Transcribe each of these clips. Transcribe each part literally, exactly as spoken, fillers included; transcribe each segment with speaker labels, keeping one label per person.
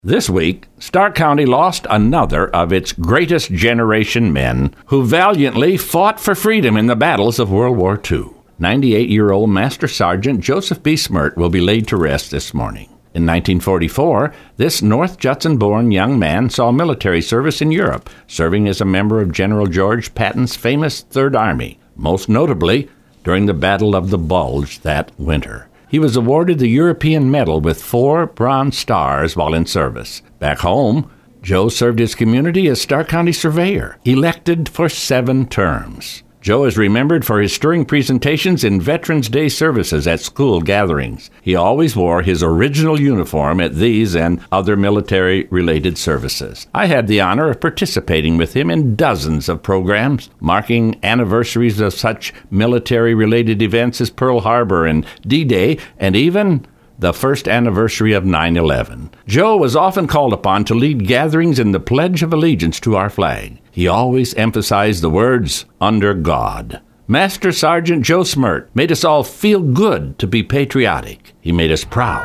Speaker 1: This week, Stark County lost another of its greatest generation men who valiantly fought for freedom in the battles of World War Two. ninety-eight-year-old Master Sergeant Joseph B. Smurt will be laid to rest this morning. In nineteen forty-four, this North Judson-born young man saw military service in Europe, serving as a member of General George Patton's famous Third Army, most notably during the Battle of the Bulge that winter. He was awarded the European Medal with four Bronze Stars while in service. Back home, Joe served his community as Stark County Surveyor, elected for seven terms. Joe is remembered for his stirring presentations in Veterans Day services at school gatherings. He always wore his original uniform at these and other military-related services. I had the honor of participating with him in dozens of programs, marking anniversaries of such military-related events as Pearl Harbor and D-Day, and even the first anniversary of nine eleven. Joe was often called upon to lead gatherings in the Pledge of Allegiance to our flag. He always emphasized the words, "under God." Master Sergeant Joe Smurt made us all feel good to be patriotic. He made us proud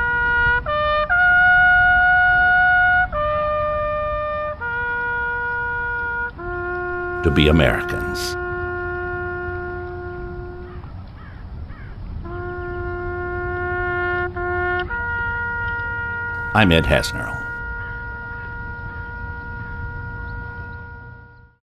Speaker 1: to be Americans. I'm Ed Hasnell.